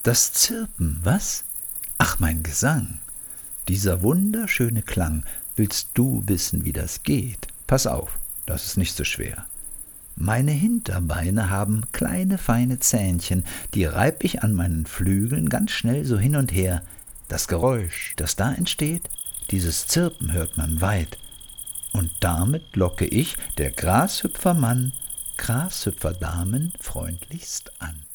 Das Zirpen, was? Ach, mein Gesang. Dieser wunderschöne Klang. Willst du wissen, wie das geht? Pass auf, das ist nicht so schwer. Meine Hinterbeine haben kleine, feine Zähnchen, die reib ich an meinen Flügeln ganz schnell so hin und her. Das Geräusch, das da entsteht, dieses Zirpen hört man weit. Und damit locke ich, der Grashüpfermann, Grashüpferdamen freundlichst an.